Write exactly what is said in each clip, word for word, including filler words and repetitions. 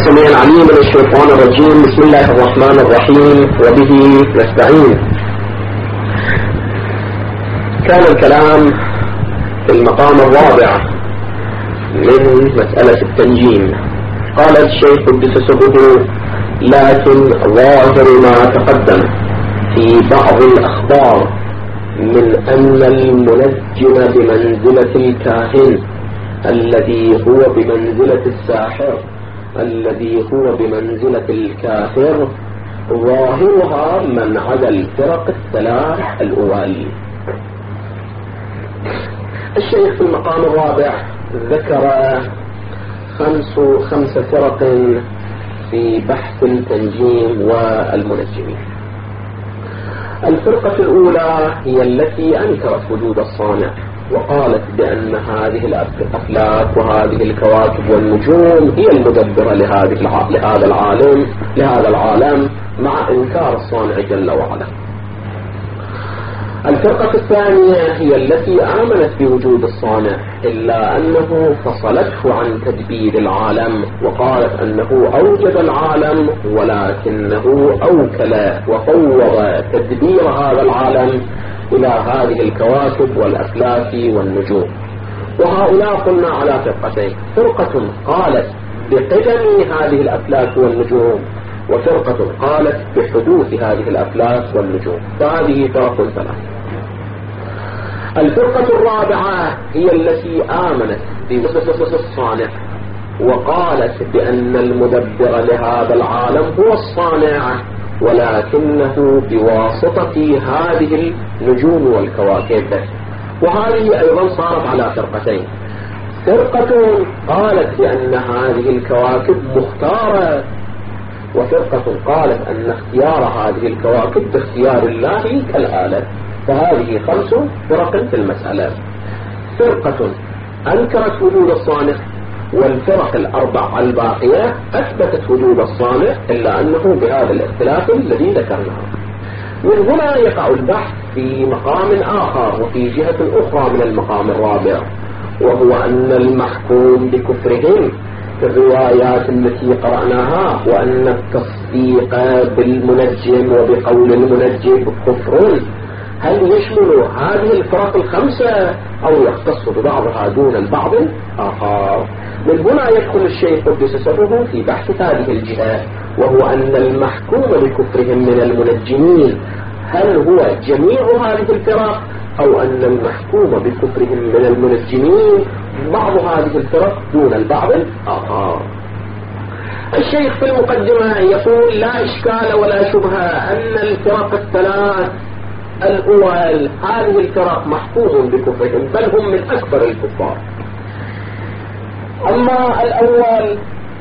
السميع العليم من الشيطان الرجيم. بسم الله الرحمن الرحيم وبه نستعين. كان الكلام في المقام الرابع من مسألة التنجيم. قال الشيخ قدس سره: لكن ظاهر ما تقدم في بعض الأخبار من أن المنجم بمنزلة الكاهن الذي هو بمنزلة الساحر الذي هو بمنزلة الكافر ظاهرها من عدا الفرق الثلاث الأول. الشيخ في المقام الرابع ذكر خمس خمس فرق في بحث التنجيم والمنجمين. الفرقة الأولى هي التي أنكرت وجود الصانع وقالت بأن هذه الأفلاك وهذه الكواكب والنجوم هي المدبرة لهذه لهذا العالم لهذا العالم مع إنكار الصانع جل وعلا. الفرقة الثانية هي التي آمنت بوجود الصانع إلا أنه فصلته عن تدبير العالم وقالت أنه أوجد العالم ولكنه أوكل وفوض تدبير هذا العالم إلى هذه الكواكب والأفلاك والنجوم. وهؤلاء قلنا على فرقتين: فرقة قالت بقدم هذه الأفلاك والنجوم، وفرقة قالت بحدوث هذه الأفلاك والنجوم. فهذه فرق ثلاث. الفرقة الرابعة هي التي آمنت بوجود الصانع وقالت بأن المدبر لهذا العالم هو الصانع ولكنه بواسطة هذه النجوم والكواكب. وهذه أيضا صارت على فرقتين: فرقة قالت بأن هذه الكواكب مختارة، وفرقة قالت أن اختيار هذه الكواكب باختيار الله كالآلة. فهذه خمس فرق في المسألة. فرقة أنكرت وجود الصانع، والفرق الأربع الباقية أثبتت وجود الصانع إلا أنه بهذا الاختلاف الذي ذكرناه. من هنا يقع البحث في مقام آخر وفي جهة أخرى من المقام الرابع، وهو أن المحكوم بكفرهم في الروايات التي قرأناها وأن التصديق بالمنجم وبقول المنجم كفر هل يشمل هذه الفرق الخمسة أو يختص ببعضها دون البعض الآخر؟ من هنا يدخل الشيخ قدس سره في بحث هذه الجهة، وهو أن المحكوم بكفرهم من المنجمين هل هو جميع هذه الفرق أو أن المحكوم بكفرهم من المنجمين بعض هذه الفرق دون البعض الآخر. الشيخ في المقدمة يقول: لا إشكال ولا شبهة أن الفرق الثلاث الأول هذه الفرق محكوم بكفرهم بل هم من أكبر الكفار. أما الأول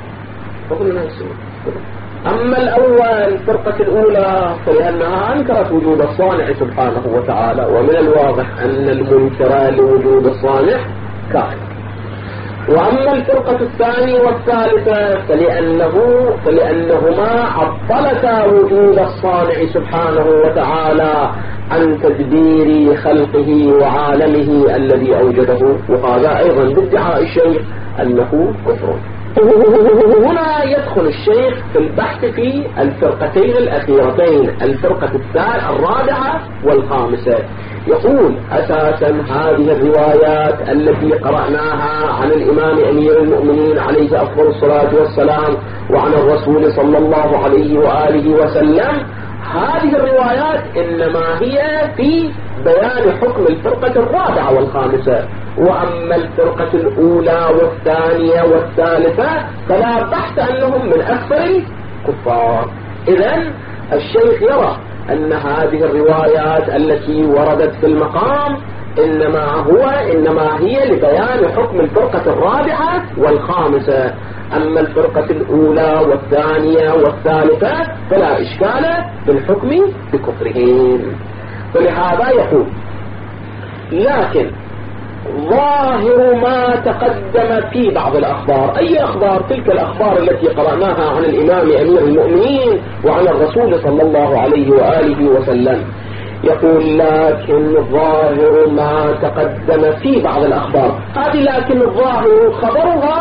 أما الأول الفرقة الأولى فلأنها أنكرت وجود الصانع سبحانه وتعالى، ومن الواضح أن المنكر لوجود الصانع كافر. وأما الفرقة الثانية والثالثة فلأنه فلأنهما عطلتا وجود الصانع سبحانه وتعالى عن تدبير خلقه وعالمه الذي أوجده، وهذا أيضا بادعاء الشيخ أنه كفر. هنا يدخل الشيخ في البحث في الفرقتين الأخيرتين، الفرقة الثالثة الرابعة والخامسة. يقول: أساسا هذه الروايات التي قرأناها عن الإمام أمير المؤمنين عليه أفضل الصلاة والسلام وعن الرسول صلى الله عليه وآله وسلم، هذه الروايات إنما هي في بيان حكم الفرقة الرابعة والخامسة، وأما الفرقة الأولى والثانية والثالثة فلا بحث أنهم من أكثر الكفار. إذن الشيخ يرى أن هذه الروايات التي وردت في المقام إنما هو إنما هي لبيان حكم الفرقة الرابعة والخامسة، أما الفرقة الأولى والثانية والثالثة فلا إشكال بالحكم بكفرهم. فلهذا يقول: لكن ظاهر ما تقدم في بعض الأخبار. أي أخبار؟ تلك الأخبار التي قرأناها عن الإمام أمير المؤمنين وعن الرسول صلى الله عليه وآله وسلم. يقول: لكن ظاهر ما تقدم في بعض الأخبار. هذه لكن الظاهر خبرها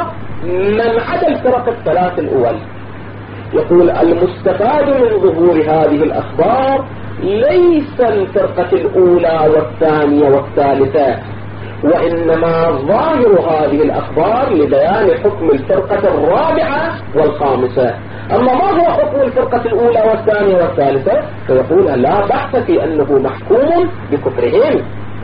من عدا الفرق الثلاث الأول. يقول المستفاد من ظهور هذه الأخبار ليس الفرقة الأولى والثانية والثالثة، وإنما ظاهر هذه الأخبار لبيان حكم الفرقة الرابعة والخامسة. أما ما هو حكم الفرقة الأولى والثانية والثالثة فيقول لا بحث في أنه محكوم بكفرهم.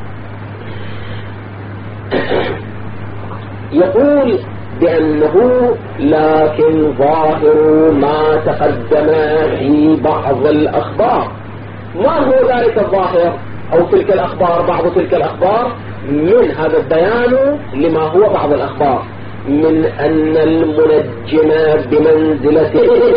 يقول بأنه لكن ظاهر ما تقدم في بعض الأخبار. ما هو ذلك الظاهر أو تلك الأخبار؟ بعض تلك الأخبار من هذا البيان لما هو بعض الأخبار، من أن المنجم بمنزلة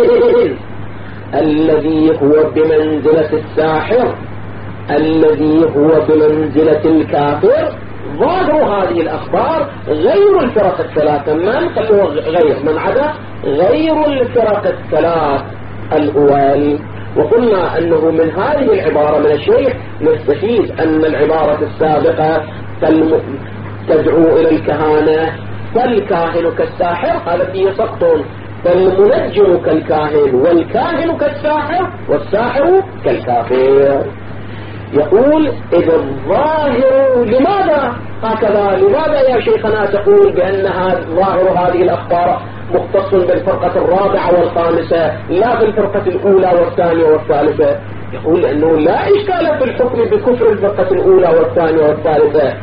الذي هو بمنزلة الساحر الذي هو بمنزلة الكافر. ظاهر هذه الأخبار غير الفرق الثلاثة، من خلوه غير من عدا غير الفرق الثلاث الأول. وقلنا أنه من هذه العبارة من الشيخ نستفيد أن العبارة السابقة تدعو إلى الكهانة، فالكاهن كالساحر هذا فيه سقط، فالمنجم كالكاهن والكاهن كالساحر والساحر كالكافر. يقول إذا الظاهر لماذا هكذا؟ لماذا يا شيخنا تقول بأن ظاهر هذه الأخبار مختص بالفرقة الرابعة والخامسة لا بالفرقة الأولى والثانية والثالثة؟ يقول لأنه لا إشكال في الحكم بكفر الفرقة الأولى والثانية والثالثة،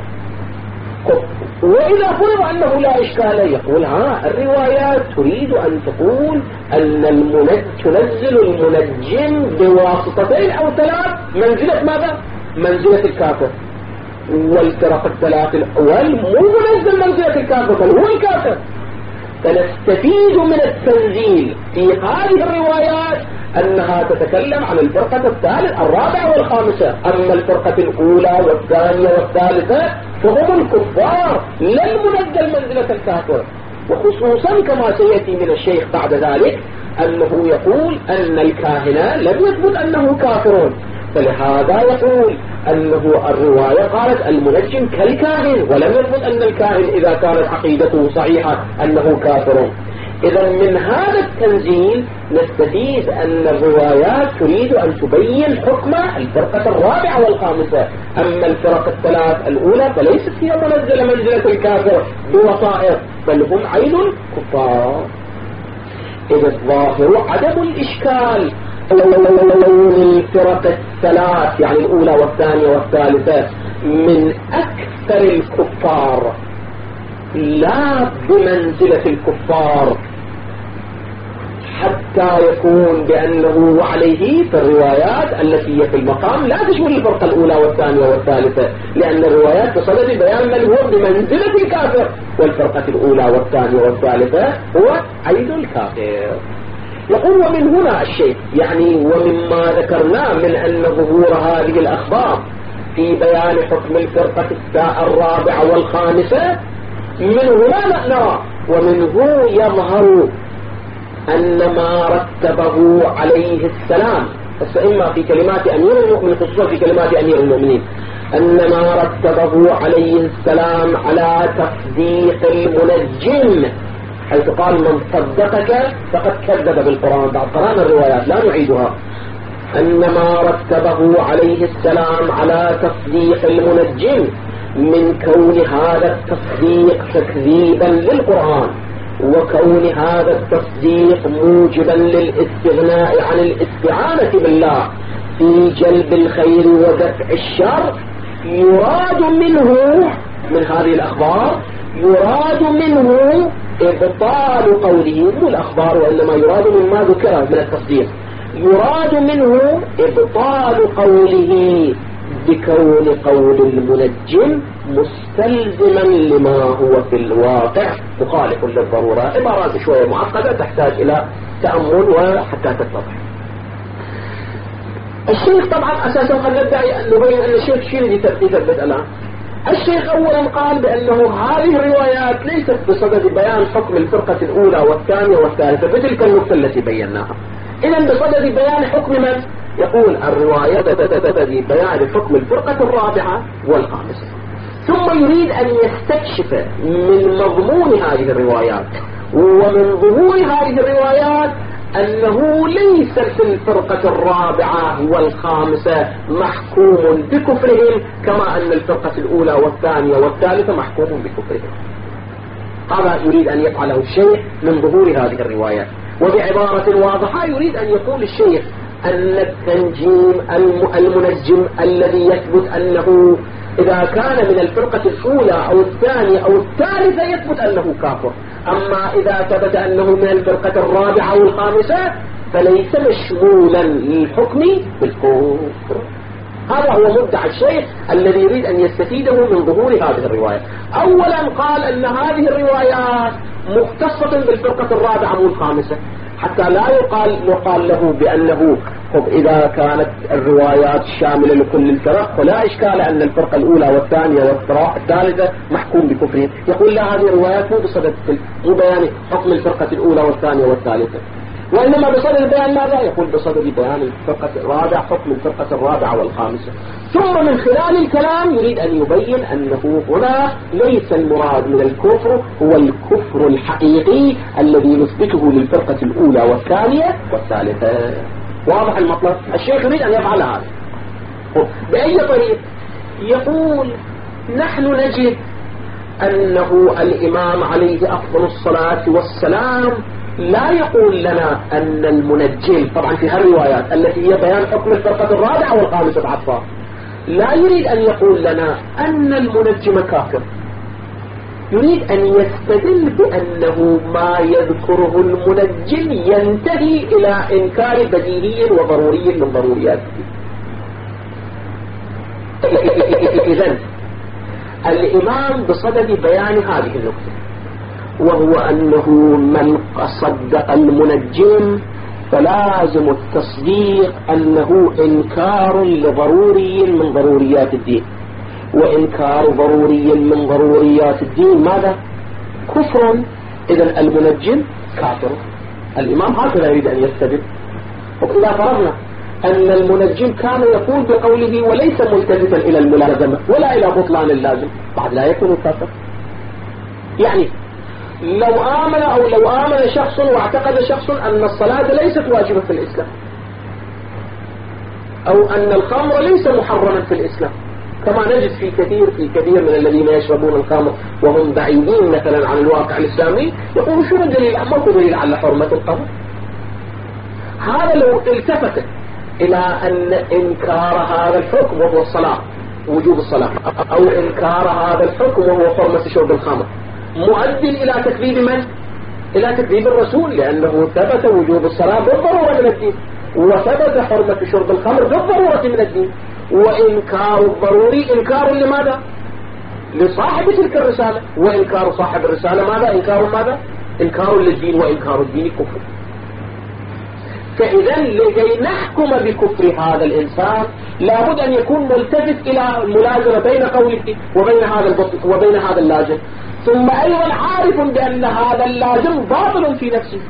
وإذا فرض أنه لا إشكال يقول ها الروايات تريد أن تقول أن المنجم تنزل المنجم بواسطتين أو ثلاث منزلة ماذا؟ منزلة الكافر. والفرق الثلاث الأول مو منزل منزلة الكافر بل هو الكافر. فنستفيد من التنزيل في هذه الروايات أنها تتكلم عن الفرقة الثالث الرابعة والخامسة. أما الفرقة الأولى والثانية والثالثة فهم الكفار لن منزل منزلة الكافر. وخصوصا كما سيأتي من الشيخ بعد ذلك أنه يقول أن الكاهن لم يثبت أنه كافر، فلهذا يقول أنه الرواية قالت المنجم كالكاهن ولم يثبت أن الكاهن إذا كانت عقيدته صحيحة أنه كافر. إذا من هذا التنزيل نستفيد أن الروايات تريد أن تبين حكم الفرقة الرابعة والخامسة. أما الفرق الثلاث الأولى فليست هي منزلة منزلة الكافر بوصائر بل هم عين كفار. إذا الظاهر عدم الإشكال الفرق الثلاث يعني الأولى والثانية والثالثة من أكثر الكفار لا بمنزلة الكفار حتى يكون بأنه وعليه في الروايات التي هي في المقام لا تشمل الفرقة الأولى والثانية والثالثة، لأن الروايات تصدد بيان من هو بمنزلة الكافر، والفرقة الأولى والثانية والثالثة هو عيد الكافر. يقول ومن هنا الشيء يعني ومما ذكرناه من أن ظهور هذه الأخبار في بيان حكم الفرقة الرابعة والخامسة من هنا نرى ومنه يظهر أن ما رتبه عليه السلام بس إما في كلمات أمير المؤمنين خصوصا في كلمات أمير المؤمنين أن ما رتبه عليه السلام على تصديق المنجم، حيث قال من صدقك فقد كذب بالقرآن. بعد قرآن الروايات لا نعيدها. أن ما رتبه عليه السلام على تصديق المنجم من كون هذا التصديق تكذيبا للقرآن، وكون هذا التصديق موجبا للاستغناء عن الاستعانة بالله في جلب الخير ودفع الشر، يراد منه من هذه الأخبار يراد منه إبطال قوله مو الأخبار وإنما يراد مما ذكر من التصديق يراد منه إبطال قوله بكون قول المنجم مستلزما لما هو في الواقع مخالف للضرورة. عبارات شوية معقدة تحتاج إلى تأمل وحتى تتضح. الشيخ طبعا أساسا قد ندعي أن نبين أن الشيخ شيء يثبت الآن. الشيخ أولا قال بأنه هذه الروايات ليست بصدد بيان حكم الفرقة الأولى والثانية والثالثة بتلك النقطة التي بيناها، إذن بصدد بيان حكم من؟ يقول الروايات بصدد بيان حكم الفرقة الرابعة والخامسة، ثم يريد أن يستكشف من مضمون هذه الروايات ومن ظهور هذه الروايات أنه ليس في الفرقة الرابعة والخامسة محكوم بكفرهم كما أن الفرقة الأولى والثانية والثالثة محكوم بكفرهم. هذا يريد أن يفعله الشيخ من ظهور هذه الروايات. وبعبارة واضحة يريد أن يقول الشيخ أن التنجيم المنجم الذي يثبت أنه إذا كان من الفرقة الأولى أو الثانية أو الثالثة يثبت أنه كافر، أما إذا ثبت أنه من الفرقة الرابعة أو الخامسة فليس مشمولا للحكم بالكفر. هذا هو مدعى الشيخ الذي يريد أن يستفيده من ظهور هذه الرواية. أولا قال أن هذه الروايات مختصة بالفرقة الرابعة أو الخامسة حتى لا يقال يقال له بأنه إذا كانت الروايات شاملة لكل الفرق فلا إشكال أن الفرقة الأولى والثانية والثالثة محكوم بكفرهم. يقول لا، هذه الروايات مو بصدد مو بيان حكم الفرقة الأولى والثانية والثالثة، وإنما بصدد بيان ماذا؟ يقول بصدد بيان الفرقة الرابعة، حكم الفرقة الرابعة والخامسة. ثم من خلال الكلام يريد أن يبين أنه هنا ليس المراد من الكفر هو الكفر الحقيقي الذي نثبته للفرقة الأولى والثانية والثالثة. واضح المطلب؟ الشيخ يريد أن يفعل هذا. بأي طريق؟ يقول نحن نجد أنه الإمام عليه أفضل الصلاة والسلام لا يقول لنا أن المنجم، طبعا في هالروايات التي هي بيان حكم الفرقة الرابعة والخامسة بعطفة، لا يريد أن يقول لنا أن المنجم كافر، يريد أن يستدل بأنه ما يذكره المنجم ينتهي إلى إنكار بديهي وضروري من ضروريات الدين. إذن الإمام بصدد بيان هذه النقطة، وهو أنه من صدق المنجم فلازم التصديق أنه إنكار لضروري من ضروريات الدين، وإنكار ضروري من ضروريات الدين ماذا؟ كفر. إذن المنجم كافر. الإمام هكذا يريد أن يستدل. وإذا فرضنا أن المنجم كان يقول بقوله وليس ملتفتا إلى الملازمة ولا إلى بطلان اللازم، بعد لا يكون كافر. يعني لو آمن أو لو آمن شخص واعتقد شخص أن الصلاة ليست واجبة في الإسلام، أو أن الخمر ليس محرما في الإسلام، كما نجد في كثير في كثير من الذين يشربون الخمر وهم بعيدين مثلا عن الواقع الإسلامي، يقولون شو الدليل؟ ماكو دليل على حرمة الخمر. هذا لو التفت إلى أن إنكار هذا الحكم وهو الصلاة، وجوب الصلاة، أو إنكار هذا الحكم وهو حرمة شرب الخمر، مؤدي إلى تكذيب من؟ إلى تكذيب الرسول، لأنه ثبت وجوب الصلاة بالضرورة من الدين، وثبت حرمة شرب الخمر بالضرورة من الدين. وإنكار الضروري إنكار لماذا؟ لصاحب تلك الرسالة، وإنكار صاحب الرسالة ماذا؟ إنكار ماذا؟ إنكار للدين، وإنكار الدين كفر. فإذا لكي نحكم بكفر هذا الإنسان لابد أن يكون ملتفت إلى الملازمة بين قوله وبين هذا البطل وبين هذا اللازم، ثم أيضا عارف بأن هذا اللازم باطل في نفسه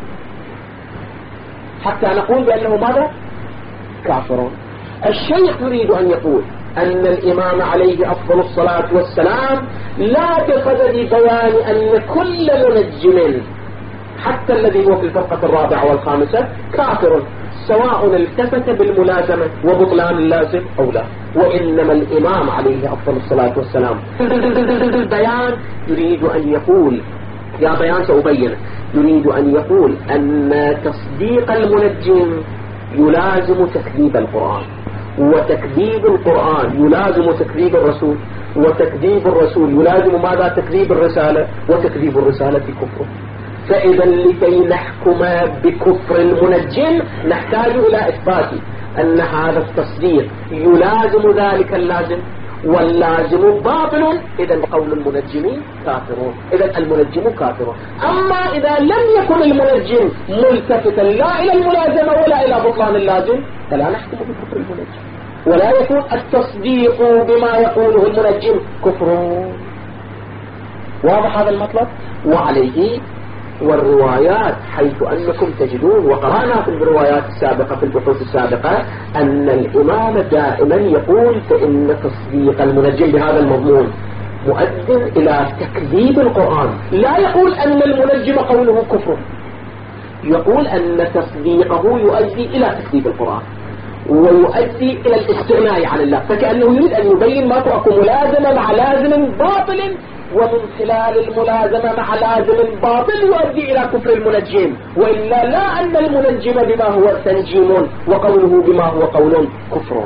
حتى نقول بأنه ماذا؟ كافر. الشيخ يريد أن يقول أن الإمام عليه أفضل الصلاة والسلام لا بصدد بيان أن كل منجم حتى الذي هو في الفرقة الرابعة والخامسة كافر، سواء التفت بالملازمة وبطلان اللازم أو لا، وإنما الإمام عليه أفضل الصلاة والسلام البيان يريد أن يقول، يا بيان سأبين، يريد أن يقول أن تصديق المنجم يلازم تكذيب القرآن، وتكذيب القرآن يلازم تكذيب الرسول، وتكذيب الرسول يلازم ماذا؟ تكذيب الرسالة، وتكذيب الرسالة كفر. فإذا لكي نحكم بكفر المنجم نحتاج إلى إثبات أن هذا التصديق يلازم ذلك اللازم، واللازم باطل، إذا قول المنجمين كافرون، إذا المنجم كافر. أما إذا لم يكن المنجم ملتفتا لا إلى الملازمة ولا إلى بطلان اللازم فلا نحكم بكفر المنجم، ولا يكون التصديق بما يقوله المنجم كفر. واضح هذا المطلب؟ وعليه والروايات، حيث أنكم تجدون وقرأنا في الروايات السابقة في البحوث السابقة أن الإمام دائما يقول فإن تصديق المنجم بهذا المضمون مؤد إلى تكذيب القرآن. لا يقول أن المنجم قوله كفر، يقول أن تصديقه يؤدي إلى تكذيب القرآن ويؤدي إلى الاستغناء عن الله، فكأنه يريد أن يبين ما أكو ملازمة مع لازم باطل، ومن خلال الملازمة مع لازم باطل يؤدي إلى كفر المنجم، وإلا لا أن المنجم بما هو تنجيم وقوله بما هو قول كفر.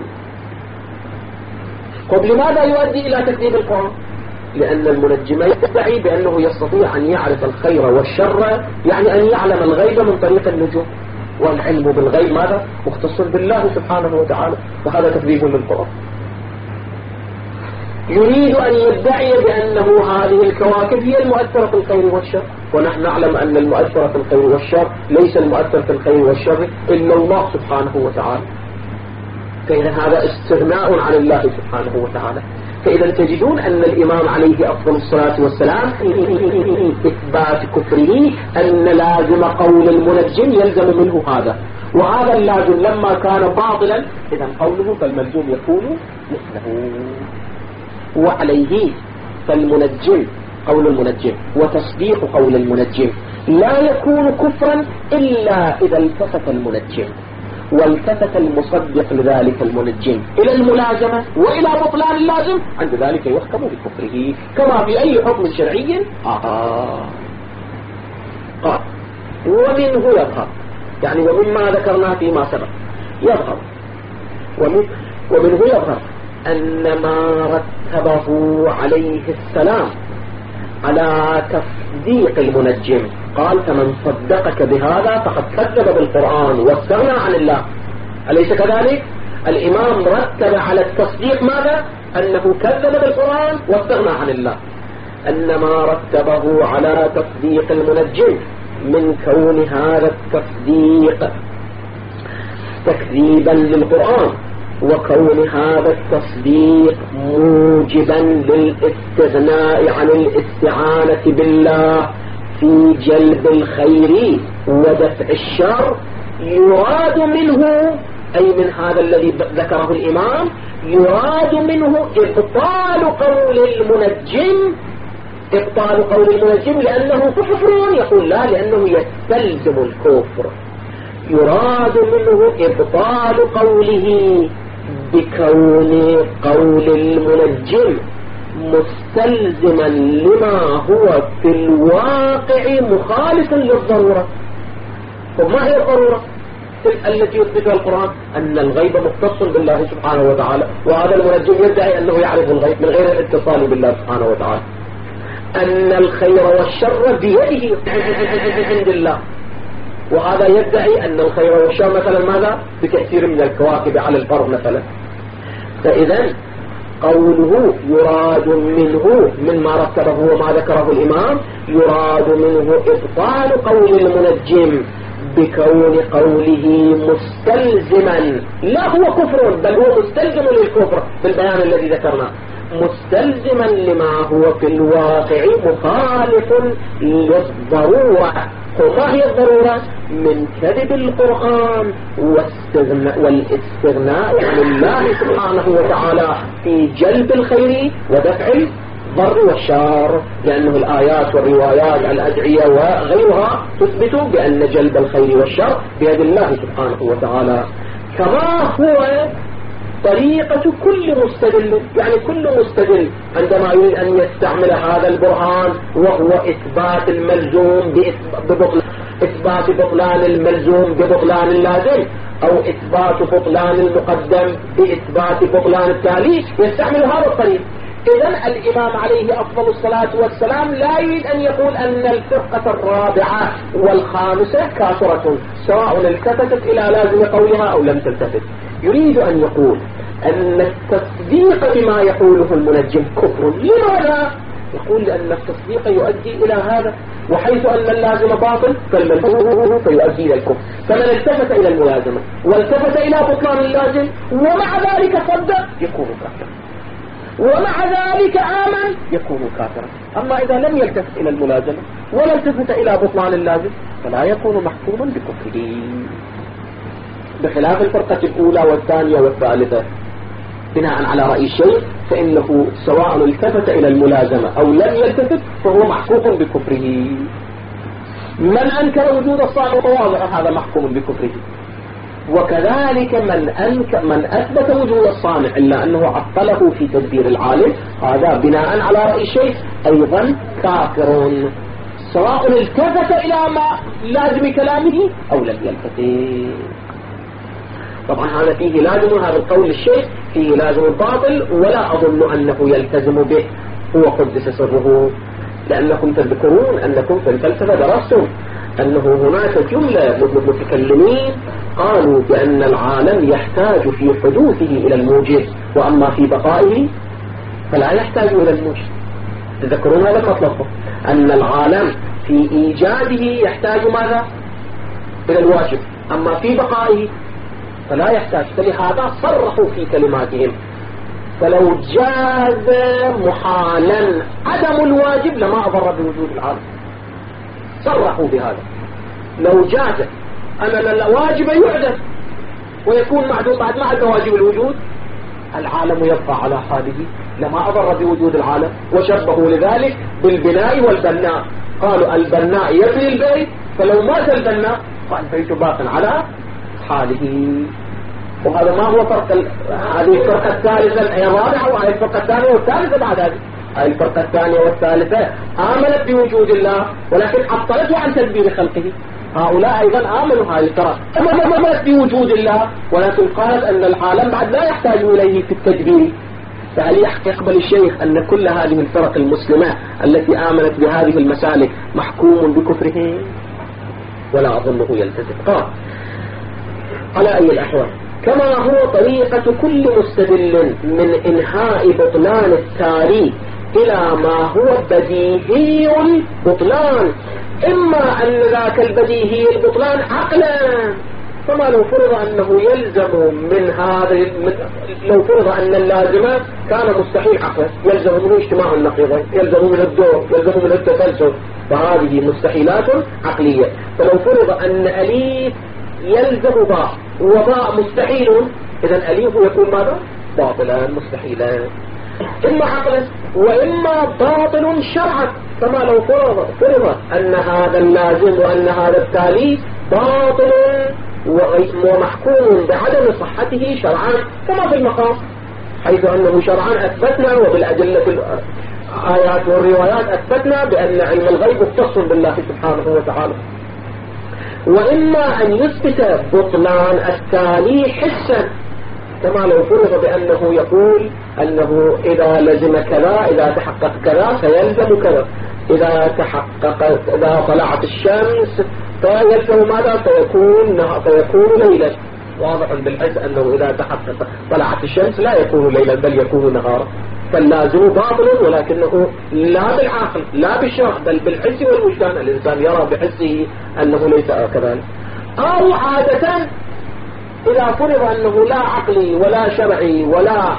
طب لماذا يؤدي إلى تكذيب القرآن؟ لأن المنجم يدعي بأنه يستطيع أن يعرف الخير والشر، يعني أن يعلم الغيب من طريق النجوم، والعلم بالغيب ماذا؟ مختص بالله سبحانه وتعالى، وهذا تكذيب للقرآن. يريد أن يدعي بأنه هذه الكواكب هي المؤثرة في الخير والشر، ونحن نعلم أن المؤثرة في الخير والشر ليس المؤثر في الخير والشر إلا الله سبحانه وتعالى. فإذا هذا استغناء عن الله سبحانه وتعالى. فإذا تجدون أن الإمام عليه أفضل الصلاة والسلام في إثبات كفره أن لازم قول المنجم يلزم منه هذا، وهذا اللازم لما كان باطلا إذا قوله فالملزوم يكون مثله. وعليه فالمنجم قول المنجم وتصديق قول المنجم لا يكون كفرا إلا إذا التفت المنجم والتفت المصدق لذلك المنجم إلى الملازمة وإلى بطلان اللازم، عند ذلك يحكم بكفره كما في أي حكم شرعي آه. قال ومنه يظهر، يعني ومما ذكرنا فيما سبق يظهر، ومن ومنه يظهر أن ما رتبه عليه السلام على تصديق المنجم، قال فمن صدقك بهذا فقد كذب بالقرآن واستغنى عن الله، أليس كذلك؟ الإمام رتب على التصديق ماذا؟ أنه كذب بالقرآن واستغنى عن الله. أن ما رتبه على تصديق المنجم من كون هذا التصديق تكذيبا للقرآن، وكون هذا التصديق موجبا للاستغناء عن الاستعانة بالله في جلب الخير ودفع الشر، يراد منه أي من هذا الذي ذكره الإمام يراد منه إبطال قول المنجم، إبطال قول المنجم لأنه كفر، يقول لا لأنه يستلزم الكفر، يراد منه إبطال قوله بكون قول المنجم مستلزما لما هو في الواقع مخالفا للضرورة. وما هي الضرورة التي يثبتها القرآن؟ أن الغيب مختص بالله سبحانه وتعالى، وهذا المنجم يدعي أنه يعرف الغيب من غير الاتصال بالله سبحانه وتعالى. أن الخير والشر بيده عند الله، وهذا يدعي أن الخير والشر مثلا ماذا؟ بتأثير من الكواكب على الأرض مثلا. فإذا قوله يراد منه مما رتبه وما ذكره الإمام يراد منه إبطال قول المنجم بكون قوله مستلزما، لا هو كفر بل هو مستلزم للكفر بالبيان الذي ذكرناه، مستلزما لما هو في الواقع مخالف للضرورة. وما هي الضرورة؟ من كذب القرآن والاستغناء عن الله سبحانه وتعالى في جلب الخير ودفع الضر والشر، لأنه الآيات والروايات الأدعية وغيرها تثبت بأن جلب الخير والشر بيد الله سبحانه وتعالى، كما هو طريقة كل مستدل. يعني كل مستدل عندما يريد أن يستعمل هذا البرهان وهو إثبات الملزوم ببطلان إثبات بطلان الملزوم ببطلان اللازم، أو إثبات بطلان المقدم بإثبات بطلان التالي، يستعمل هذا الطريق. إذن الإمام عليه أفضل الصلاة والسلام لا يريد أن يقول أن الفرقة الرابعة والخامسة كافرة سواء التفتت إلى لازم قولها أو لم تلتفت، يريد أن يقول أن التصديق بما يقوله المنجم كفر. لماذا؟ يقول لأن التصديق يؤدي إلى هذا، وحيث أن اللازم باطل فالملزوم فيؤدي إلى الكفر، فمن التفت إلى الملازمة والتفت إلى بطلان اللازم ومع ذلك صدق يكون كافرا، ومع ذلك آمن يكون كافرا. أما إذا لم يلتفت إلى الملازمة ولا التفت إلى بطلان اللازم فلا يكون محكوما بكفره، بخلاف الفرقة الأولى والثانية والثالثة. بناء على رأي الشيخ فإنه سواء التفت إلى الملازمة أو لم يلتفت فهو محكوم بكفره. من أنكر وجود الصانع واضح هذا محكوم بكفره. وكذلك من أنك من أثبت وجود الصانع إلا أنه عطله في تدبير العالم هذا بناء على رأي الشيخ أيضا كافر، سواء التفت إلى ما لازم كلامه أو لم يلتفت. طبعا هذا فيه لازم، هذا القول الشيخ فيه لازم الباطل، ولا أظن أنه يلتزم به هو قدس سره، لأنكم تذكرون أنكم في الفلسفة درستم أنه هناك جملة من المتكلمين قالوا بأن العالم يحتاج في حدوثه إلى الموجد، وأما في بقائه فلا يحتاج إلى الموجد. تذكرون هذا المطلب، أن العالم في إيجاده يحتاج ماذا؟ إلى الواجب، أما في بقائه فلا يحتاج. فلهذا صرحوا في كلماتهم، فلو جاز محالا عدم الواجب لما أضر بوجود العالم. صرحوا بهذا، لو جاز أن الواجب يعدم ويكون معدوم بعد ما عدا واجب الوجود العالم يبقى على حاله لما أضر بوجود العالم. وشبهوا لذلك بالبناء والبناء، قالوا البناء يبني البيت فلو مات البناء فالبيت باق على حاله. وهذا ما هو فرق ال... هذه الفرقة الثالثة هي الرابعة، وهذه الفرقة الثانية والثالثة بعد هذه. هذه الفرقة الثانية والثالثة آمنت بوجود الله ولكن عطلته عن تدبير خلقه. هؤلاء أيضا آمنوا هذه الفرق، آمنت بوجود الله ولكن قالت أن العالم بعد لا يحتاج إليه في التدبير. فهل يقبل الشيخ أن كل هذه الفرق المسلمة التي آمنت بهذه المسالك محكوم بكفرهم؟ ولا أظنه يلتزم. قال على أي الأحوال كما هو طريقة كل مستدل من إنهاء بطلان التاريخ إلى ما هو بديهي البطلان، إما أن ذاك البديهي البطلان عقلا، فما لو فرض أنه يلزم من هذا، لو فرض أن اللازمة كان مستحيل عقلا، يلزم منه اجتماع النقيضين، يلزم من الدور، يلزم من التفلسف، فهذه مستحيلات عقلية. فلو فرض أن أليف يلزم باء وباء مستحيل، إذا أليف يكون ماذا؟ باطلا مستحيلا، إما عقلا وإما باطل شرعا. كما لو فرض فرض أن هذا اللازم وأن هذا التالي باطل ومحكوم بعدم صحته شرعا، كما في المقام حيث أنه شرعا أثبتنا وبالأدلة الآيات والروايات أثبتنا بأن علم الغيب مختص بالله سبحانه وتعالى. وإما أن يثبت بطلان التالي حسا، كما لو فرض بأنه يقول أنه إذا لزم كذا، إذا تحقق كذا فيلزم كذا، إذا تحقق إذا طلعت الشمس فيلزم ماذا؟ فيكون فيكون ليلا. واضح بالحس أنه إذا تحقق طلعت الشمس لا يكون ليلا بل يكون نهارا. فاللازم باطل ولكنه لا بالعقل لا بالشرع بل بالحس والوجدان. الإنسان يرى بحسه أنه ليس كذلك. أو عادة إذا فرض أنه لا عقلي ولا شرعي ولا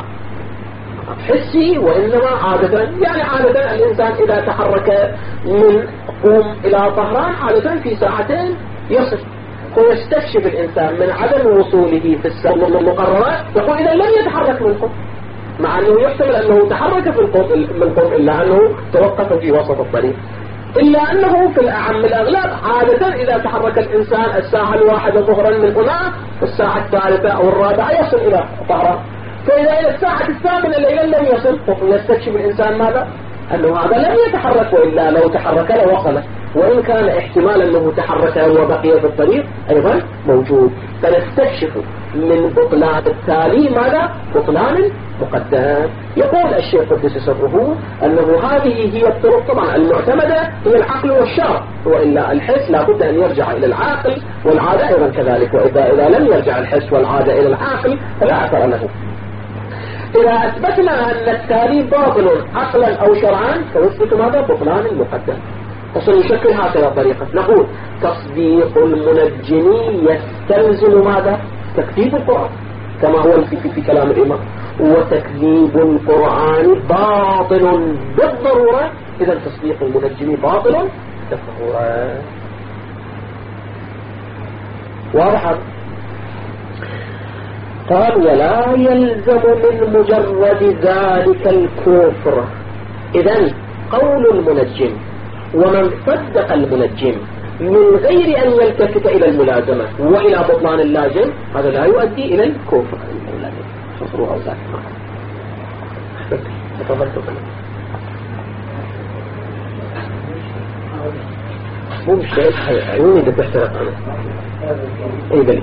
حسي وإنما عادة، يعني عادة الإنسان إذا تحرك من قم إلى طهران عادة في ساعتين يصل، ويستكشف الإنسان من عدم وصوله في الساعة المقررة يقول إذا لم يتحرك من قم، مع أنه يحتمل أنه تحرك في القم من قم إلا أنه توقف في وسط الطريق. إلا أنه في الأعم الأغلب عادة إذا تحرك الإنسان الساعة الواحدة ظهرا من هنا الساعة الثالثة أو الرابعة يصل إلى طهران. فإذا إلى الساعة الثامنة ليلا لم يصل يستكشف الإنسان ماذا؟ أنه هذا لم يتحرك، وإلا لو تحرك لوصل، وإن كان احتمال أنه تحرك وبقي في الطريق أيضا موجود. فنستكشف من بطلان التالي ماذا؟ بطلان مقدم. يقول الشيخ قدس سره أنه هذه هي الطرق طبعا المعتمدة هي العقل والشرع، وإلا الحس لابد أن يرجع إلى العقل والعادة أيضا كذلك، وإذا إذا لم يرجع الحس والعادة إلى العقل فلا أثر له. إذا أثبتنا أن التالي باطل عقلا أو شرعا فنثبت ماذا؟ بطلان المقدم. فسنشكل هكذا طريقة، نقول تصديق المنجم يستلزم ماذا؟ تكذيب القرآن كما هو في, في كلام الإمام، وتكذيب القرآن باطل بالضرورة، إذا تصديق المنجم باطل بالضرورة. واضح؟ قال ولا يلزم من مجرد ذلك الكفر. إذن قول المنجم ومن صدق المنجم من غير أن يلتفت إلى الملازمة وإلى بطلان اللازم هذا لا يؤدي إلى الكفر. شفروا أو ذاك مو مشكلة عيوني ده تحترق أنا أي بلي.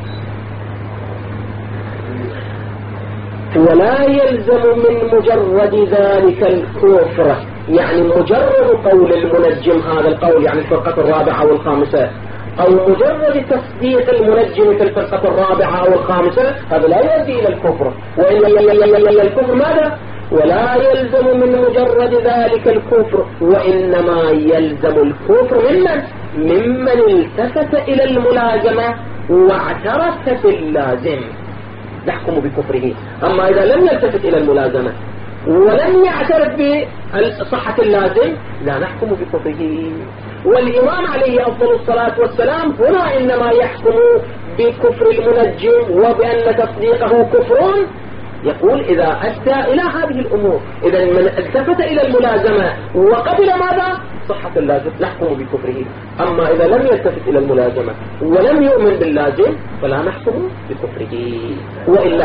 ولا يلزم من مجرد ذلك الكفر، يعني مجرد قول المنجم هذا القول، يعني الفرقة الرابعة والخامسة، أو مجرد تصديق المنجم في الفرقة الرابعة أو الخامسة، هذا لا يؤدي إلى الكفر. وإلا الكفر ماذا؟ ولا يلزم من مجرد ذلك الكفر، وإنما يلزم الكفر ممن ممن التفت إلى الملازمة واعترف باللازم نحكم بكفره. أما إذا لم يلتفت إلى الملازمة ولم يعترف بصحة اللازم لا نحكم بكفره. والإمام عليه أفضل الصلاة والسلام هنا إنما يحكم بكفر المنجم وبأن تصديقه كفر، يقول إذا أدى إلى هذه الأمور. إذا من التفت إلى الملازمة وقبل ماذا؟ صحة اللازم نحكم بكفره. أما إذا لم يلتفت إلى الملازمة ولم يؤمن باللازم فلا نحكم بكفره. وإلا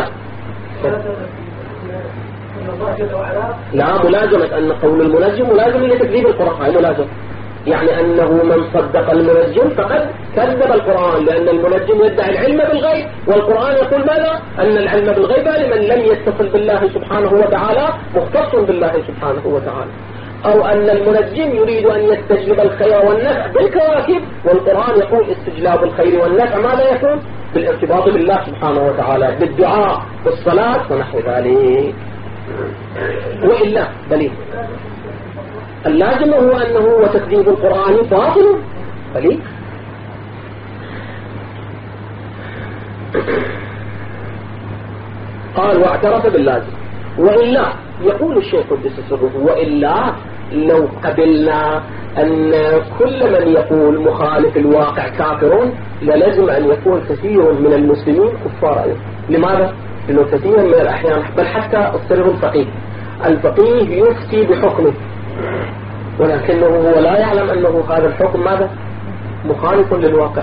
لا ملازمة أن قول المنجم ملازم لتكذيب القرآن، ملازم يعني أنه من صدق المنجم فقد كذب القرآن، لأن المنجم يدعي العلم بالغيب والقرآن يقول ماذا؟ أن العلم بالغيب لمن لم يتصل بالله سبحانه وتعالى مختص بالله سبحانه وتعالى. أو أن المنجم يريد أن يستجلب الخير والنفع بالكواكب، والقرآن يقول استجلاب الخير والنفع ماذا يكون؟ بالارتباط بالله سبحانه وتعالى، بالدعاء بالصلاة ونحو ذلك. وإلا بلي اللازم هو أنه وتكذيب القرآن باطل بلي. قال واعترف باللازم. وإلا يقول الشيخ قدس سره وإلا لو قبلنا أن كل من يقول مخالف الواقع كافر للازم أن يكون كثير من المسلمين كفار أيضا. لماذا؟ لأنه كثير من الأحيان بل حتى السر الفقيه الفقيه يفتي بحكمه ولكنه هو لا يعلم أنه هذا الحكم ماذا؟ مخالف للواقع.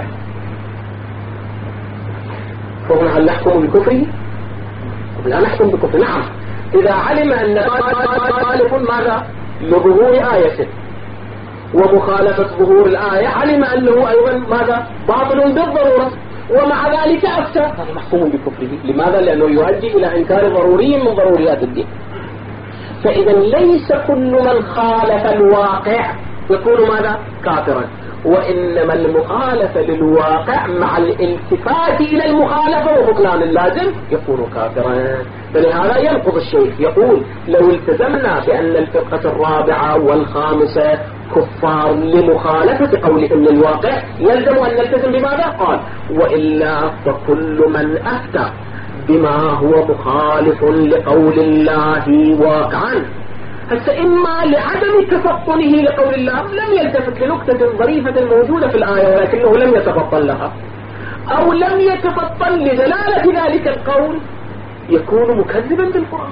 فهنا هل نحكم بكفره؟ لا نحكم بكفره. نعم إذا علم أن مخالف ماذا؟ لظهور آية ومخالفة ظهور الآية علم أنه أيضا ماذا؟ باطل بالضرورة ومع ذلك أفتى، هذا محكوم بكفره. لماذا؟ لأنه يؤدي إلى إنكار ضروري من ضروريات الدين. فإذا ليس كل من خالف الواقع يكون ماذا؟ كافرا، وإنما المخالفة للواقع مع الالتفات إلى المخالفة وبطلان اللازم يكون كافرا. فلهذا ينقض الشيخ يقول لو التزمنا بأن الفرقة الرابعة والخامسة كفار لمخالفة قولهم للواقع يلزم أن نلتزم بماذا؟ قال وإلا فكل من أفتى بما هو مخالف لقول الله واقعا، هسه إما لعدم تفطنه لقول الله لم يلتفت لنكتة ظريفة موجودة في الآية ولكنه لم يتفطن لها، أو لم يتفطن لدلالة ذلك القول يكون مكذبا بالقرآن.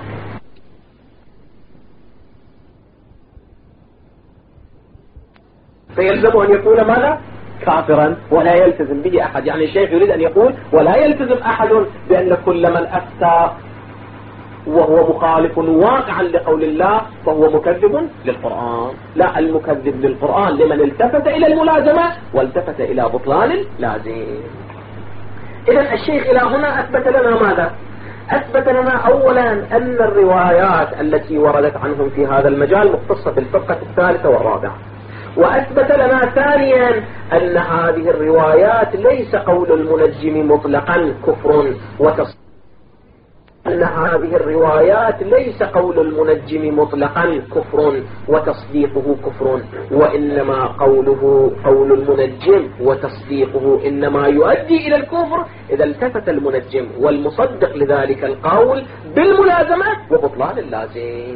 فيلزم أن يكون ماذا؟ كافرا ولا يلتزم به أحد. يعني الشيخ يريد أن يقول ولا يلتزم أحد بأن كل من أفتى وهو مخالف واقعا لقول الله فهو مكذب للقرآن. لا، المكذب للقرآن لمن التفت إلى الملازمة والتفت إلى بطلان اللازم. إذن الشيخ إلى هنا أثبت لنا ماذا؟ أثبت لنا أولا أن الروايات التي وردت عنهم في هذا المجال مختصة بالفرقة الثالثة والرابعة، وأثبت لنا ثانيا أن هذه الروايات ليس قول المنجم مطلقا كفر وتصديق أن هذه الروايات ليس قول المنجم مطلقا كفر وتصديقه كفر، وإنما قوله قول المنجم وتصديقه إنما يؤدي إلى الكفر إذا التفت المنجم والمصدق لذلك القول بالملازمة وبطلان اللازم.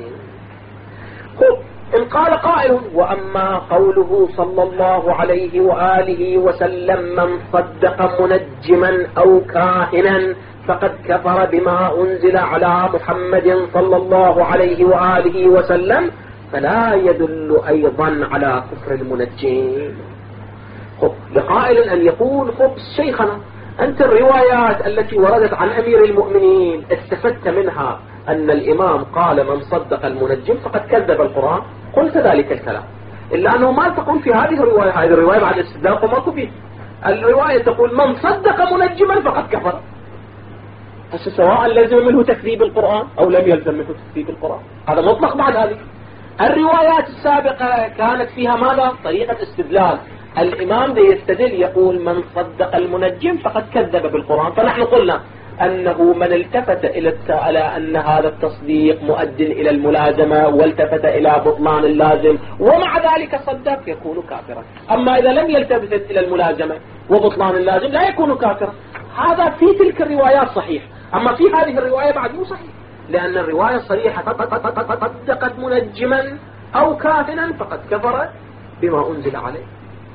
إن قال قائل وأما قوله صلى الله عليه وآله وسلم من صدق منجما أو كاهنا فقد كفر بما أنزل على محمد صلى الله عليه وآله وسلم، فلا يدل أيضا على كفر المنجم. خب لقائل أن يقول خب شيخنا أنت الروايات التي وردت عن أمير المؤمنين استفدت منها أن الإمام قال من صدق المنجم فقد كذب القرآن، قلت ذلك الكلام، إلا أنه ما تقول في هذه الرواية، هذه الرواية بعد استدلاق وما فيه، الرواية تقول من صدق منجما فقد كفر. هسه سواء لزم منه تكذيب القرآن أو لم يلزم منه تكذيب القرآن، هذا مطلق بعد هذه. الروايات السابقة كانت فيها ماذا؟ طريقة استدلال، الإمام ده يستدل يقول من صدق المنجم فقد كذب بالقرآن، فنحن قلنا أنه من التفت إلى على أن هذا التصديق مؤد إلى الملازمة والتفت إلى بطلان اللازم ومع ذلك صدق يكون كافرا، أما إذا لم يلتفت إلى الملازمة وبطلان اللازم لا يكون كافرا. هذا في تلك الروايات صحيح، أما في هذه الرواية بعد مو صحيح، لأن الرواية الصريحة صدقت منجما أو كافرا فقد كفر بما أنزل عليه.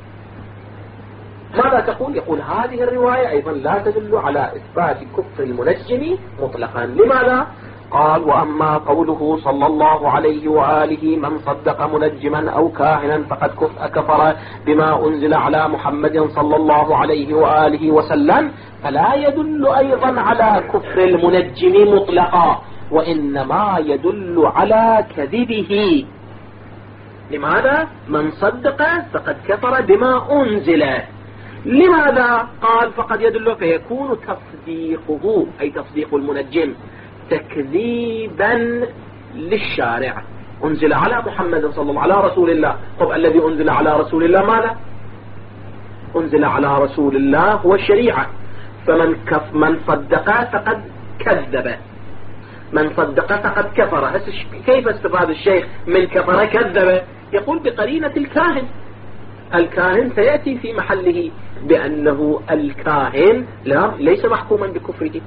ماذا تقول؟ يقول هذه الرواية أيضا لا تدل على إثبات كفر المنجم مطلقا. لماذا؟ قال وأما قوله صلى الله عليه وآله من صدق منجما أو كاهنا فقد كفر بما أنزل على محمد صلى الله عليه وآله وسلم، فلا يدل أيضا على كفر المنجم مطلقا، وإنما يدل على كذبه. لماذا؟ من صدق فقد كفر بما أنزل. لماذا؟ قال فقد يدل فيكون تصديقه أي تصديق المنجم تكذيبا للشارع، أنزل على محمد صلى الله عليه على رسول الله. طب الذي أنزل على رسول الله ماذا؟ أنزل على رسول الله هو الشريعة، فمن كف من صدق فقد كذب، من صدق فقد كفر. كيف استفاد الشيخ من كفر كذب؟ يقول بقرينة الكاهن، الكاهن سيأتي في محله بأنه الكاهن لا ليس محكوما بكفره،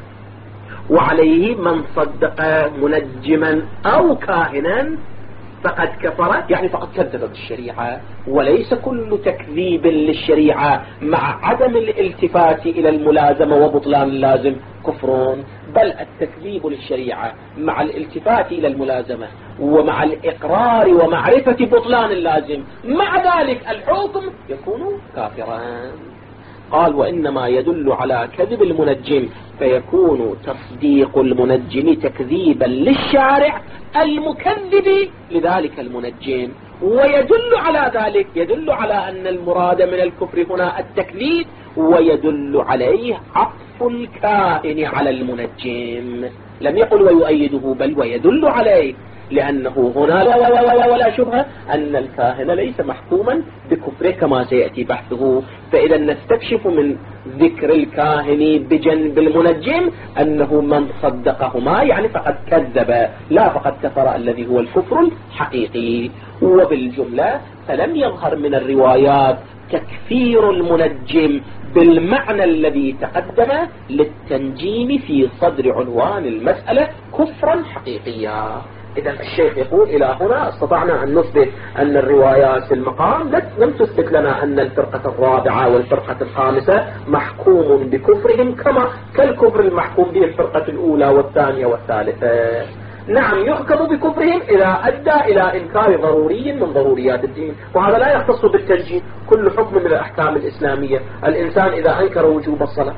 وعليه من صدق منجما أو كاهنا فقد كفر، يعني فقد كذب بالشريعة. وليس كل تكذيب للشريعة مع عدم الالتفات إلى الملازمة وبطلان اللازم كفر، بل التكذيب للشريعة مع الالتفات إلى الملازمة ومع الإقرار ومعرفة بطلان اللازم مع ذلك الحكم يكون كافرا. قال وإنما يدل على كذب المنجم فيكون تصديق المنجم تكذيبا للشارع المكذب لذلك المنجم، ويدل على ذلك يدل على أن المراد من الكفر هنا التكذيب، ويدل عليه عطف الكائن على المنجم، لم يقل ويؤيده بل ويدل عليه، لأنه هنا لا ولا, ولا, ولا شبهة أن الكاهن ليس محكوما بكفره كما سيأتي بحثه. فإذا نستكشف من ذكر الكاهن بجنب المنجم أنه من صدقهما يعني فقد كذب لا فقد كفر الذي هو الكفر الحقيقي. وبالجملة فلم يظهر من الروايات تكفير المنجم بالمعنى الذي تقدم للتنجيم في صدر عنوان المسألة كفرا حقيقيا. إذا الشيخ يقول إلى هنا استطعنا أن نثبت أن الروايات في المقام لم تثبت لنا أن الفرقة الرابعة والفرقة الخامسة محكوم بكفرهم كما كالكفر المحكوم به الفرقة الأولى والثانية والثالثة. نعم يحكم بكفرهم إذا أدى إلى إنكار ضروري من ضروريات الدين، وهذا لا يختص بالتنجيم، كل حكم من الأحكام الإسلامية. الإنسان إذا أنكر وجوب الصلاة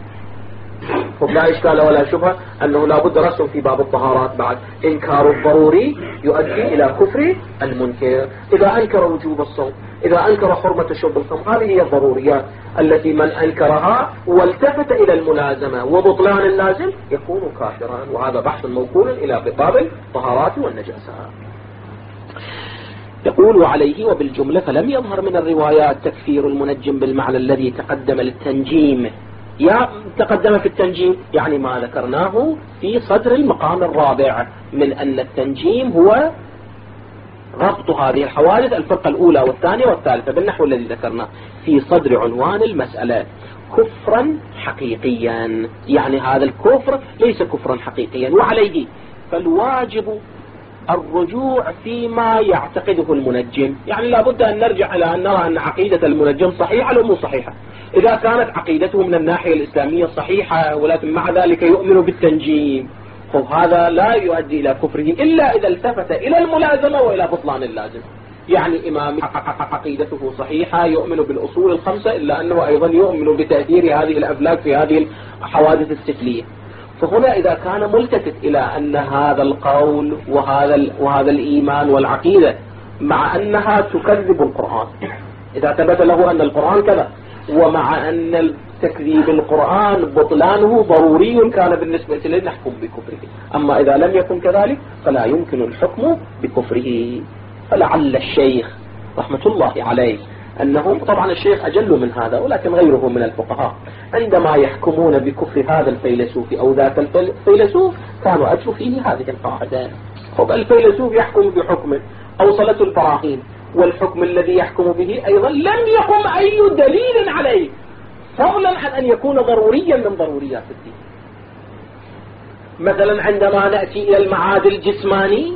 لا إشكال ولا شبهة أنه لا بد رسم في باب الطهارات بعد إنكار الضروري يؤدي إلى كفر المنكر. إذا أنكر وجوب الصوم، إذا أنكر حرمة شرب الخمر، هذه هي الضروريات التي من أنكرها والتفت إلى الملازمة وبطلان اللازم يكون كافرا، وهذا بحث موكول إلى باب الطهارات والنجاسات. يقول وعليه وبالجملة فلم يظهر من الروايات تكفير المنجم بالمعنى الذي تقدم للتنجيم، يا تقدم في التنجيم يعني ما ذكرناه في صدر المقام الرابع من أن التنجيم هو ربط هذه الحوادث الفرقة الأولى والثانية والثالثة بالنحو الذي ذكرناه في صدر عنوان المسألة كفرا حقيقيا، يعني هذا الكفر ليس كفرا حقيقيا. وعليه فالواجب الرجوع فيما يعتقده المنجم، يعني لابد أن نرجع إلى أن نرى أن عقيدة المنجم صحيحة أو مو صحيحة. إذا كانت عقيدته من الناحية الإسلامية صحيحة ولكن مع ذلك يؤمن بالتنجيم، هذا لا يؤدي إلى كفره إلا إذا التفت إلى الملازمة وإلى بطلان اللازم. يعني إمام عقيدته صحيحة يؤمن بالأصول الخمسة إلا أنه أيضا يؤمن بتأثير هذه الأفلاك في هذه الحوادث السفلية، فهنا إذا كان ملتفت إلى أن هذا القول وهذا, وهذا الإيمان والعقيدة مع أنها تكذب القرآن، إذا ثبت له أن القرآن كذا ومع أن تكذيب القرآن بطلانه ضروري كان بالنسبة له نحكم بكفره، أما إذا لم يكن كذلك فلا يمكن الحكم بكفره. فلعل الشيخ رحمة الله عليه أنه طبعا الشيخ أجل من هذا ولكن غيره من الفقهاء عندما يحكمون بكفر هذا الفيلسوف أو ذاك الفيلسوف كانوا أجلوا فيه هذه القاعدة. الفيلسوف يحكم بحكم أوصلته البراهين، والحكم الذي يحكم به أيضا لم يقم أي دليل عليه فضلا عن أن يكون ضروريا من ضروريات الدين. مثلا عندما نأتي إلى المعاد الجسماني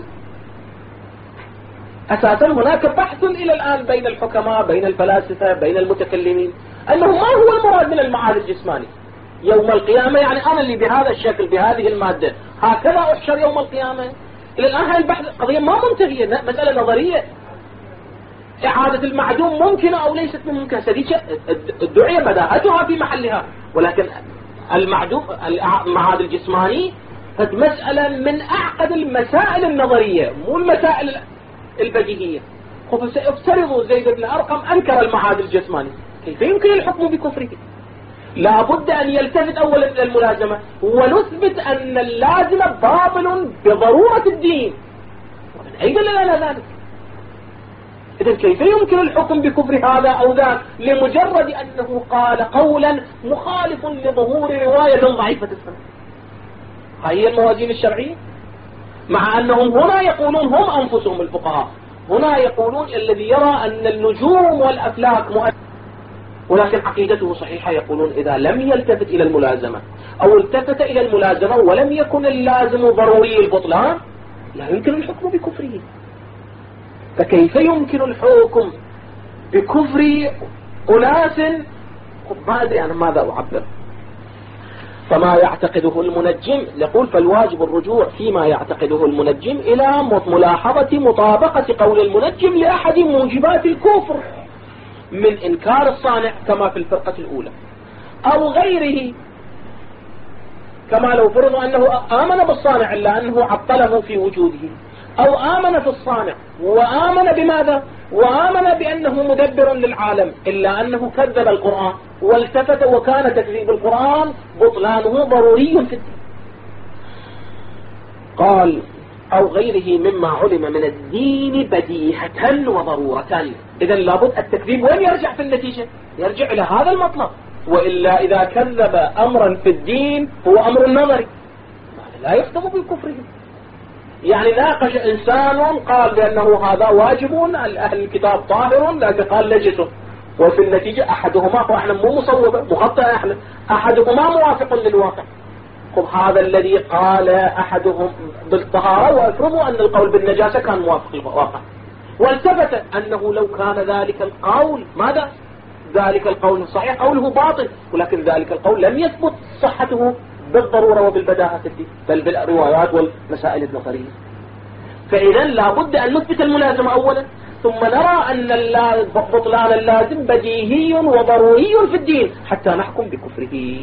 أساسا هناك بحث إلى الآن بين الحكماء بين الفلاسفة بين المتكلمين أنه ما هو المراد من المعاد الجسماني يوم القيامة. يعني أنا اللي بهذا الشكل بهذه المادة هكذا أحشر يوم القيامة. إلى الآن هاي البحث قضية ما منتهية، مسألة نظرية. إعادة المعدوم ممكنة أو ليست ممكنة، سديشة الدعية بداهتها في محلها، ولكن المعدوم المعاد الجسماني هذه مسألة من أعقد المسائل النظرية مو المسائل البديهية. افترضوا زيد بن أرقم أنكر المعاد الجسماني، كيف يمكن الحكم بكفره؟ لا بد أن يلتفت أولا إلى الملازمة ونثبت أن اللازم باطل بضرورة الدين، ومن أين لنا ذلك؟ إذن كيف يمكن الحكم بكفر هذا أو ذاك لمجرد أنه قال قولا مخالف لظهور رواية ضعيفة السند؟ هي الموازين الشرعية، مع أنهم هنا يقولون هم أنفسهم الفقهاء هنا يقولون الذي يرى أن النجوم والأفلاك مؤثرة ولكن عقيدته صحيحة، يقولون إذا لم يلتفت إلى الملازمة أو التفت إلى الملازمة ولم يكن اللازم ضروري البطلان لا يمكن الحكم بكفره. فكيف يمكن الحكم بكفر أناس ما أدري أنا ماذا أعبر. فما يعتقده المنجم نقول فالواجب الرجوع فيما يعتقده المنجم إلى ملاحظة مطابقة قول المنجم لأحد موجبات الكفر من إنكار الصانع كما في الفرقة الأولى أو غيره، كما لو فرض أنه آمن بالصانع إلا أنه عطله في وجوده، أو آمن في الصانع وآمن بماذا؟ وآمن بأنه مدبر للعالم إلا أنه كذب القرآن والتفت وكان تكذيب القرآن بطلانه ضروري في الدين. قال أو غيره مما علم من الدين بديهة وضرورة. إذن لابد التكذيب وين يرجع في النتيجة؟ يرجع إلى هذا المطلب، وإلا إذا كذب أمرا في الدين هو أمر نظري لا يحكم بكفره. يعني ناقش إنسان قال بأنه هذا واجب أهل الكتاب طاهر لكن قال نجسه، وفي النتيجة أحدهما فإحنا مو مصوبة مخطئة، إحنا أحدهما موافق للواقع. خب هذا الذي قال أحدهم بالطهارة وأفرضوا أن القول بالنجاسة كان موافق للواقع، والتفت أنه لو كان ذلك القول ماذا؟ ذلك القول صحيح قوله باطل، ولكن ذلك القول لم يثبت صحته بالضرورة وبالبداهة الدين بل بالروايات والمسائل النظرية. فإذا لا بد أن نثبت الملازمة أولا ثم نرى أن بطلان اللازم بديهي وضروري في الدين حتى نحكم بكفره.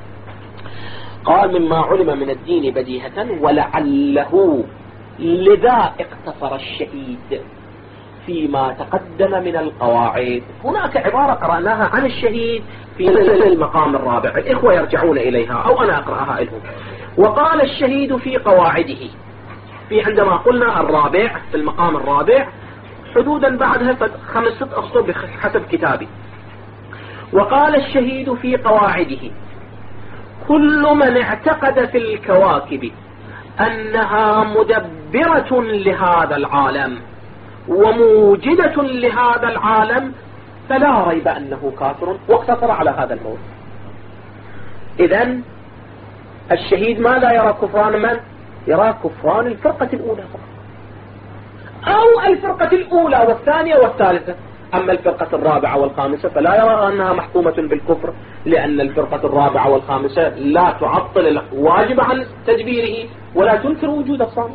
قال مما علم من الدين بديهة ولعله لذا اقتصر الشهيد فيما تقدم من القواعد. هناك عبارة قرأناها عن الشهيد في المقام الرابع، الإخوة يرجعون إليها أو أنا أقرأها لهم. وقال الشهيد في قواعده، في عندما قلنا الرابع في المقام الرابع حدودا بعدها خمس ست أسطر حسب كتابي. وقال الشهيد في قواعده كل من اعتقد في الكواكب أنها مدبرة لهذا العالم وموجدة لهذا العالم فلا ريب أنه كافر، واقتصر على هذا الموضوع. إذن الشهيد ماذا يرى؟ كفران من؟ يرى كفران الفرقة الأولى فقط، أو الفرقة الأولى والثانية والثالثة، أما الفرقة الرابعة والخامسة فلا يرى أنها محكومة بالكفر، لأن الفرقة الرابعة والخامسة لا تعطل الواجب عن تدبيره ولا تنكر وجود الصانع.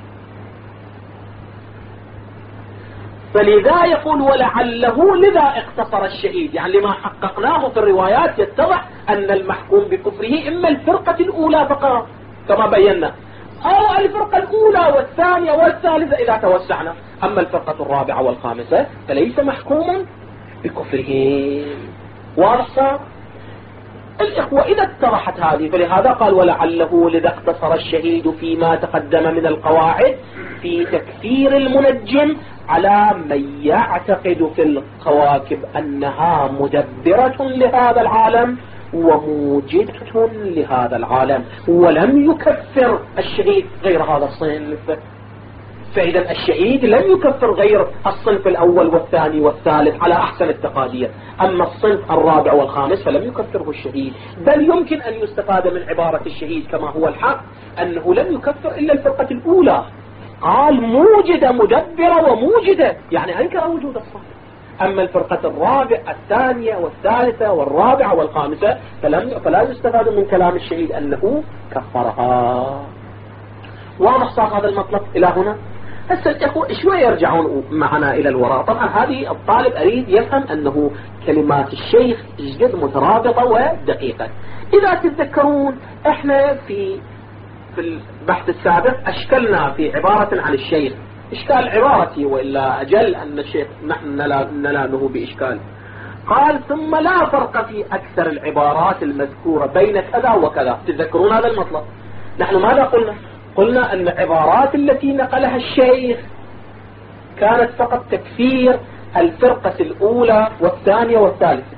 فلذا يقول ولعله لذا اقتصر الشهيد، يعني لما حققناه في الروايات يتضح أن المحكوم بكفره إما الفرقة الأولى فقط كما بينا، أو الفرقة الأولى والثانية والثالثة إذا توسعنا. أما الفرقة الرابعة والخامسة فليس محكوما بكفرهم. واضح صار الإخوة؟ إذا اتضحت هذه فلهذا قال ولعله لذا اقتصر الشهيد فيما تقدم من القواعد في تكفير المنجم على من يعتقد في الكواكب أنها مدبرة لهذا العالم وموجدة لهذا العالم، ولم يكفر الشهيد غير هذا الصنف. فإذا الشهيد لم يكفر غير الصنف الأول والثاني والثالث على أحسن التقادير، أما الصنف الرابع والخامس فلم يكفره الشهيد، بل يمكن أن يستفاد من عبارة الشهيد كما هو الحق أنه لم يكفر إلا الفرقة الأولى، قال موجدة مدبرة وموجدة، يعني أنكر وجود الصنف. أما الفرقة الرابعة الثانية والثالثة والرابعة والخامسة فلم فلا يستفاد من كلام الشهيد أنه كفرها. واضح صار هذا المطلب إلى هنا؟ هسه الإخوة شوي يرجعون معنا إلى الوراء. طبعا هذه الطالب أريد يفهم أنه كلمات الشيخ جد مترابطة ودقيقة. إذا تتذكرون إحنا في في البحث السابق أشكلنا في عبارة عن الشيخ إشكال عبارتي، وإلا أجل أن الشيخ نحن نلانه بإشكال. قال ثم لا فرق في أكثر العبارات المذكورة بين كذا وكذا. تتذكرون هذا المطلب؟ نحن ماذا قلنا؟ قلنا أن العبارات التي نقلها الشيخ كانت فقط تكفير الفرقة الأولى والثانية والثالثة،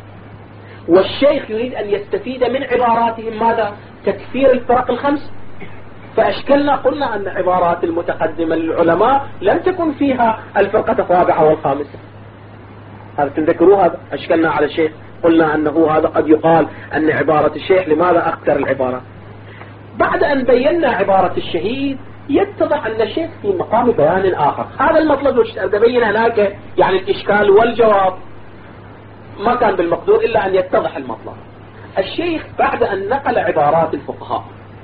والشيخ يريد أن يستفيد من عباراتهم ماذا؟ تكفير الفرق الخمس. فأشكلنا قلنا أن عبارات المتقدمة للعلماء لم تكن فيها الفرقة الرابعة والخامسة. هذا تذكروا هذا أشكلنا على الشيخ، قلنا أنه هذا قد يقال أن عبارة الشيخ لماذا أكثر العبارات. بعد أن بينا عبارة الشهيد يتضح أن الشيخ في مقام بيان آخر. هذا المطلب تبين هناك يعني الإشكال والجواب ما كان بالمقدور إلا أن يتضح المطلب. الشيخ بعد أن نقل عبارات الفقهاء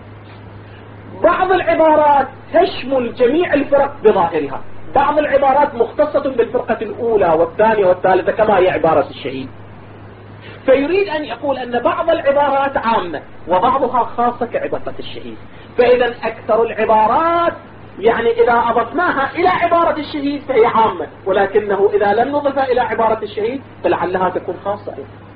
بعض العبارات تشمل جميع الفرق بظاهرها، بعض العبارات مختصة بالفرقة الأولى والثانية والثالثة كما هي عبارة الشهيد، فيريد أن يقول أن بعض العبارات عامة وبعضها خاصة كعبارة الشهيد. فإذا أكثر العبارات يعني إذا أضفناها إلى عبارة الشهيد فهي عامة، ولكنه إذا لم نضفها إلى عبارة الشهيد فلعلها تكون خاصة.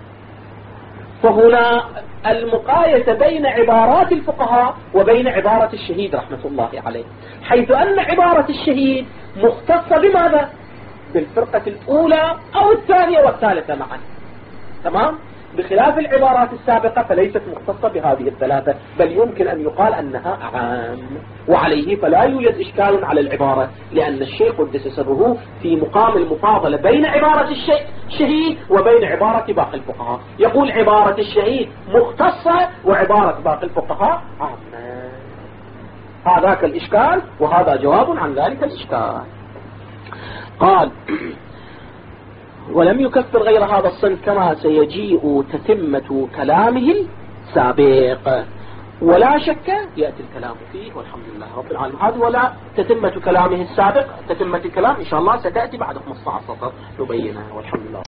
فهنا المقايسة بين عبارات الفقهاء وبين عبارة الشهيد رحمة الله عليه، حيث أن عبارة الشهيد مختصة بماذا؟ بالفرقة الأولى أو الثانية والثالثة معا، تمام؟ بخلاف العبارات السابقة فليست مختصة بهذه الثلاثة، بل يمكن أن يقال أنها عام. وعليه فلا يوجد إشكال على العبارة، لأن الشيخ قدس سره في مقام المفاضلة بين عبارة الشهيد وبين عبارة باقي الفقهاء، يقول عبارة الشهيد مختصة وعبارة باقي الفقهاء عامة. هذاك الإشكال وهذا جواب عن ذلك الإشكال. قال ولم يكفر غير هذا الصنف كما سيجيء تتمة كلامه السابق، ولا شك يأتي الكلام فيه والحمد لله رب العالمين. هذا ولا تتمة كلامه السابق، تتمة الكلام إن شاء الله ستأتي بعد خمسة عشر سطر نبينها والحمد لله.